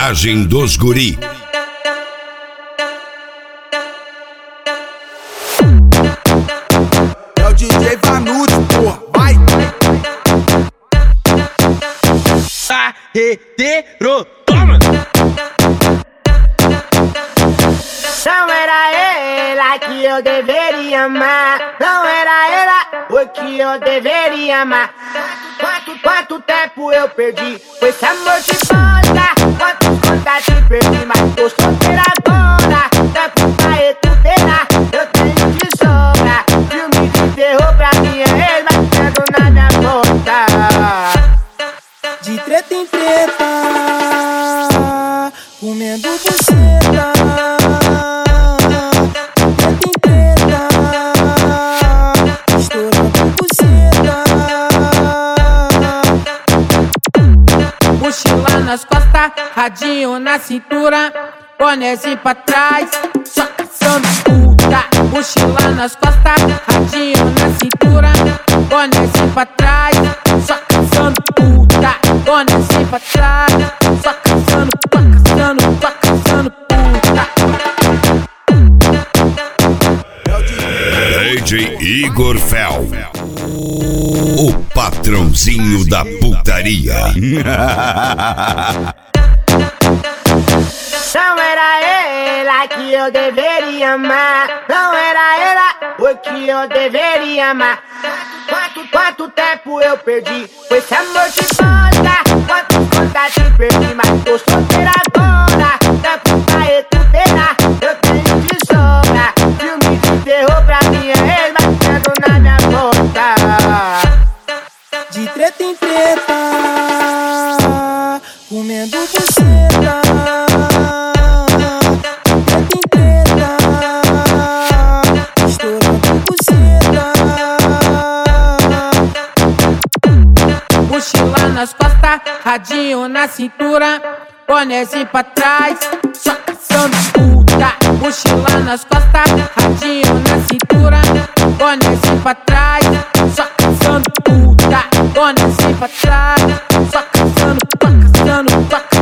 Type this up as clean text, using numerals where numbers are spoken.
Garagem dos Guri. É o DJ Vanucci, porra, vai! Arredeiro, toma! Não era ela que eu deveria amar. Não era ela o que eu deveria amar. Quanto tempo eu perdi com esse amor de bosta. Quantos contatos perdi, mas tô solteira agora. Tempo pra recuperar, eu tenho de sobra. Filme de terror pra minha ex, mas pego na minha conta. De treta em treta, comendo buceta. Mochila nas costas, radinho na cintura, bonézinho pra trás, só caçando puta. Mochila nas costas, radinho na cintura, bonézinho pra trás, só caçando puta. Bonézinho pra trás, só caçando, só caçando puta. DJ Igor Fel, o patrãozinho da putaria. Não era ela que eu deveria amar. Não era ela o que eu deveria amar. Quanto tempo eu perdi com esse amor de bosta. Quantos contatos perdi, mas tô solteira agora. Tempo pra recuperar, eu tenho de sobra. Filme de terror pra minha ex, mas pego na minha conta. De treta em treta, comendo buceta. Treta em treta, estourando buceta. Mochila nas costas, radinho na cintura, bonézinho pra trás, só caçando puta. Mochila nas costas, radinho na cintura, bonézinho pra trás, só caçando puta. Bonézinho pra trás, só caçando, só caçando, só caçando.